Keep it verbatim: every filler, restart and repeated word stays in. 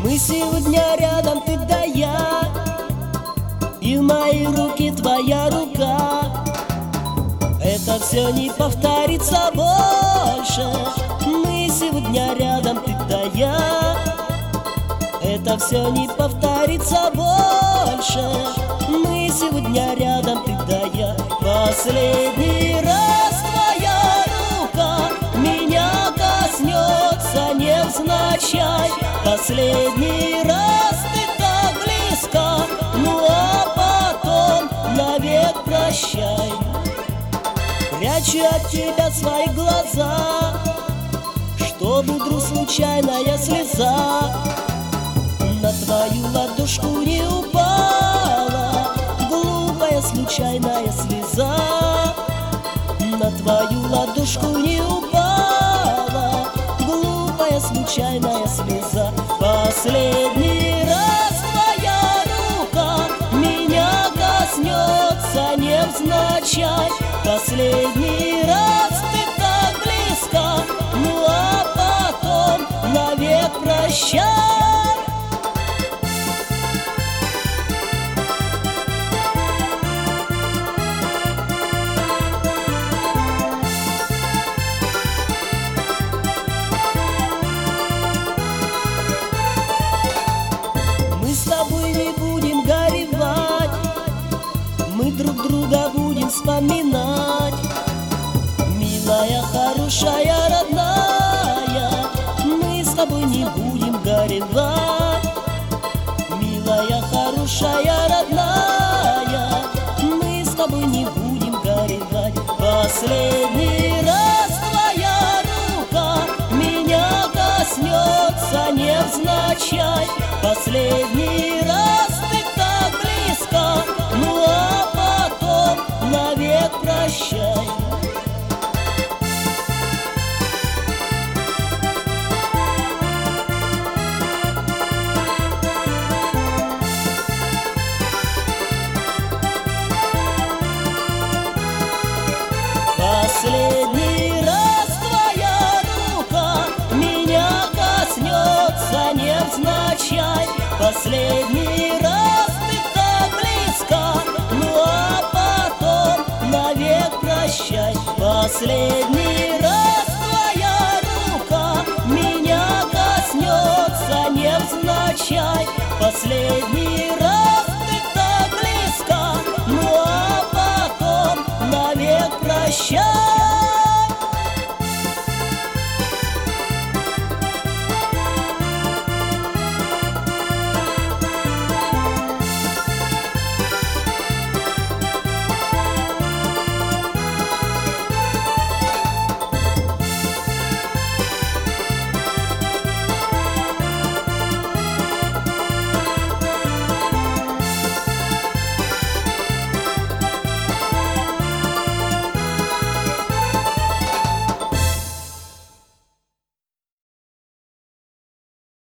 Мы сегодня рядом, ты да я, и в мои руки твоя рука. Это все не повторится больше. Мы сегодня рядом, ты да я. Это все не повторится больше. Мы сегодня рядом, ты да я. Последний раз твоя рука меня коснется невзначай. Последний раз ты так близко, ну а потом навек прощай. Прячу от тебя свои глаза, чтобы вдруг случайная слеза на твою ладошку не упала. Глупая случайная слеза на твою ладошку не упала. Глупая случайная слеза. Последний раз твоя рука меня коснется невзначай. Последний раз ты так близко, ну а потом навек прощай. Мы с тобой не будем горевать, мы друг друга будем вспоминать. Милая, хорошая, родная, мы с тобой не будем горевать. Милая, хорошая, родная, мы с тобой не будем горевать. Последний раз твоя рука меня коснется невзначай. Последний раз ты так близко, ну а потом навек прощай. Последний раз твоя рука меня коснется невзначай. Последний раз ты так близко, ну а потом навек прощай. Последний раз твоя рука меня коснется невзначай.